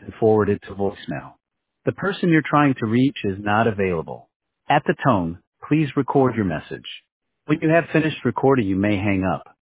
and forwarded to voicemail. The person you're trying to reach is not available. At the tone, please record your message. When you have finished recording, you may hang up.